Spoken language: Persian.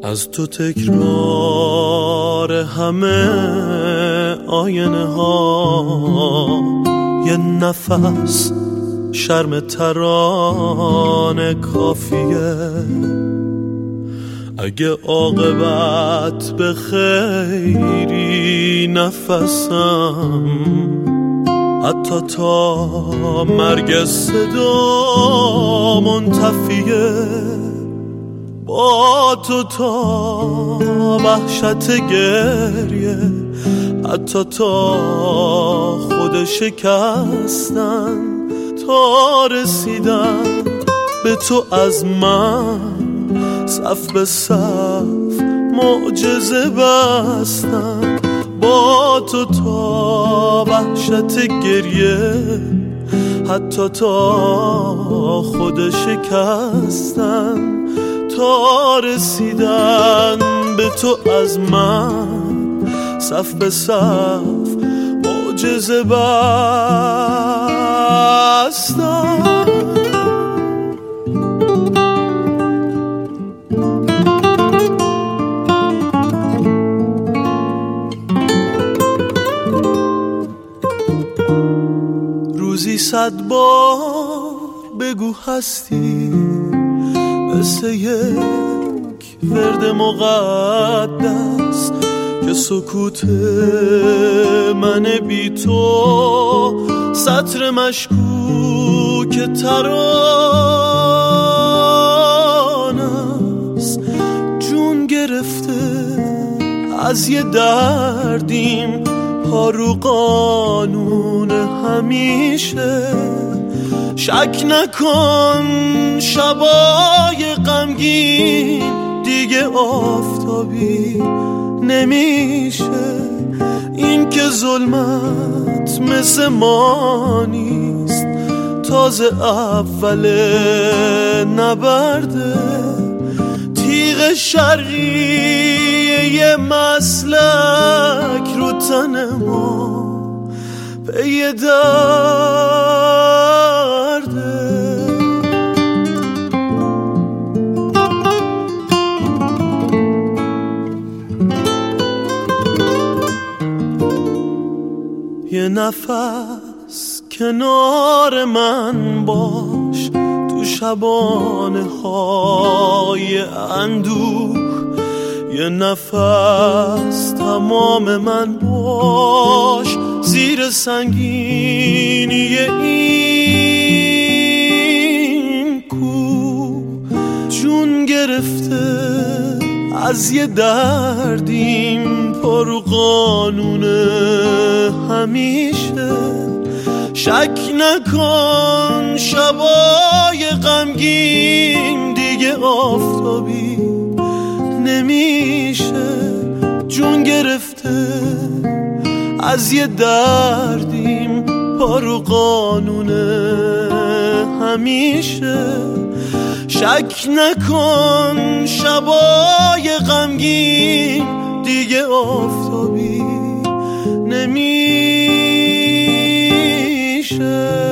از تو تکرار همه آینه ها، یه نفس شرم ترانه کافیه. اگه عاقبت به خیری نفسم، حتی تا مرگ صدا منتفیه. با تو تا وحشت گریه، حتی تا خود شکستن، تا رسیدن به تو از من صف به صف معجزه بستن. با تو تا وحشت گریه، حتی تا خود شکستن، تا رسیدن به تو از من صف به صف معجزه بستن. روزی 100 بار بگو هستی، مثل یک ورد مقدس که سکوت من بی تو سطر مشکوک ترانه است. جون گرفته از یه دردیم، پا رو قانون همیشه. شک نکن شبای غمگین دیگه آفتابی نمیشه. این که ظلمت مثل ما نیست، تازه اول نبرده. تیغ شرقی یه مسلک رو تن ما پی درده. یه نفس کنار من باش تو شبانه های اندوه. یه نفس تمام من باش زیر سنگینی این کوه. جون گرفته از یه دردیم، پرو قانون همیشه. شک نکن شبای غمگین دیگه آفتابی نمیشه. جون گرفته از یه دردیم، پرو قانون همیشه. شک نکن شبای غمگین دیگه آفتابی نمیشه.